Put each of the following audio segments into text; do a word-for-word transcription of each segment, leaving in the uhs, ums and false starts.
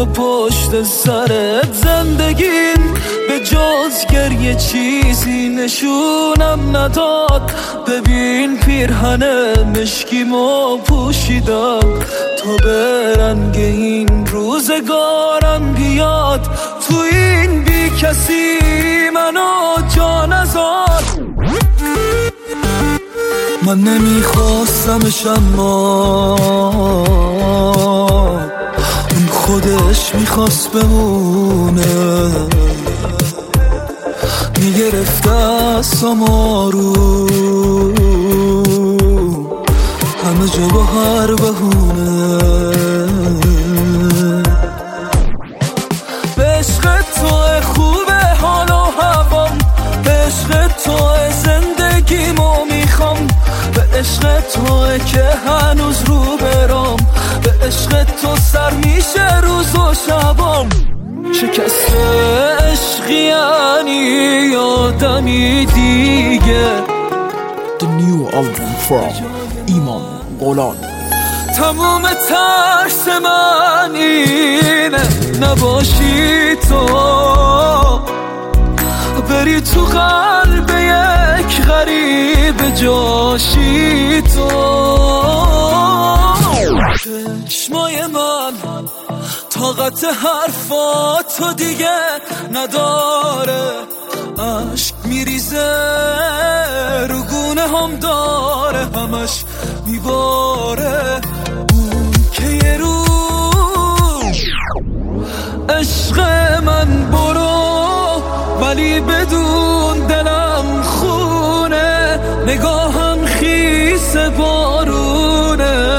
و پشت سرت زندگیم به جز گریه چیزی نشونم نداد. ببین پیرهن مشکیمو پوشیدم تا به رنگ این روزگارم بیاد. تو این بی کسی منو جا نذار. من نمیخواستمش اما اون خودش میخواست بمونه. میگرفت دستامو رو همه جا با هر بهونه. به عشق تو خوبه حال و هوام، به عشق تو زندگیمو میخوام، به عشق تو که هنوز رو برام، به عشق تو سر میشه روز و شبام. شکست عشقی یعنی آدمی دیگه. The new album from ایمان غولان. تموم ترس من اینه نباشی تو، بری تو قلب یک غریب جاشی تو. چشمای من طاقت حرفاتو دیگه نداره، عشق میریزه رو گونه هم داره، همش میباره. اون که یه رو عشق من برو، ولی بدون دلم خونه، نگاهم خیس بارونه،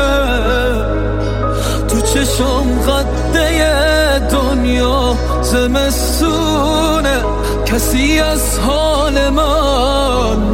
تو چشم قده دنیا زمستونه. کسی از حال من